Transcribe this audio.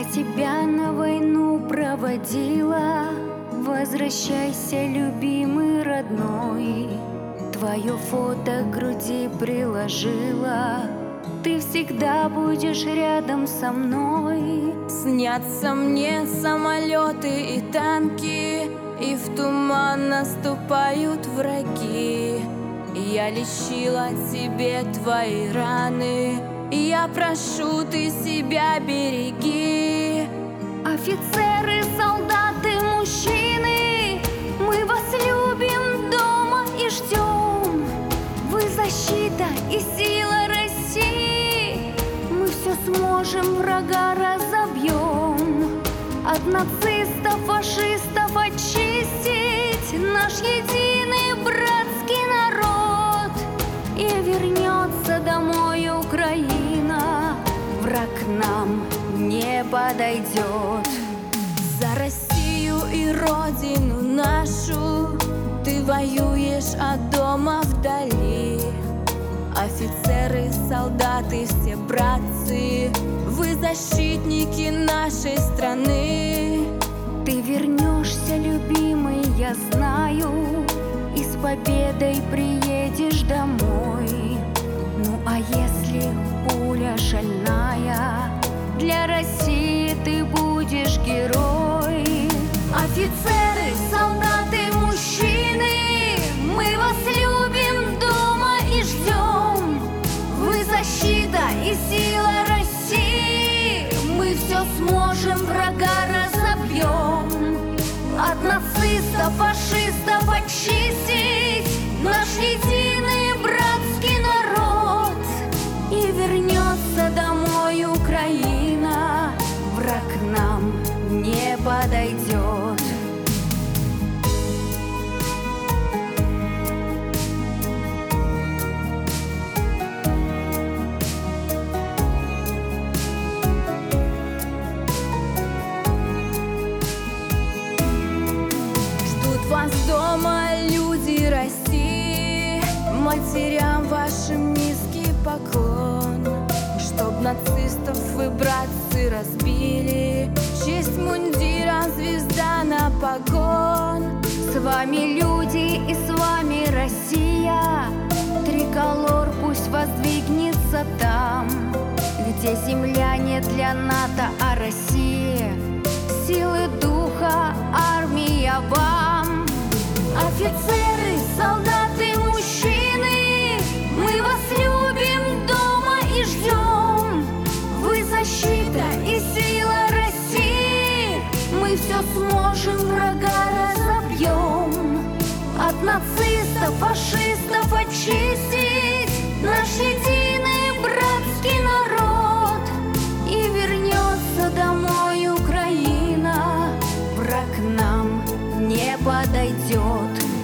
тебя на войну проводила. Возвращайся, любимый родной. Твое фото к груди приложила. Ты всегда будешь рядом со мной. Снятся мне самолеты и танки, и в туман наступают враги. Я лечила тебе твои раны, я прошу, ты себя береги. Офицеры, солдаты, мужчины, мы вас любим дома и ждем. Вы защита и сила России. Мы все сможем, врага разобьем. От нацистов, фашистов очистить наш единый братский народ. И вернется домой Украина, враг к нам не подойдет. За Россию и родину нашу ты воюешь, а дома вдали. Офицеры, солдаты, все братцы, вы защитники нашей страны. Ты вернешься, любимый, я знаю, и с победой приедешь домой. Ну а если пуля шальная, для России ты будешь герой. Офицеры, солдаты, мужчины, мы вас любим дома и ждем. Вы защита и сила России. Мы все сможем, врага разобьем. От нацистов, фашистов очистить наш единый братский народ. И вернется домой Украина, враг к нам не подойдет. Ждут вас дома люди России, матерям вашим низкий поклон. Чтоб нацистов вы, братцы, разбили, честь мундира, звезда на погон. С вами люди и с вами Россия. Триколор пусть воздвигнется там, где земля не для НАТО, а Россия. Силы духа, армия вам. Офицеры, солдаты, мужчины, мы вас любим дома и ждем. Вы защита и сила России. Мы все сможем, врага разобьем. От нацистов, фашистов очистить наш единый братский народ. И вернется домой Украина, враг к нам не подойдет.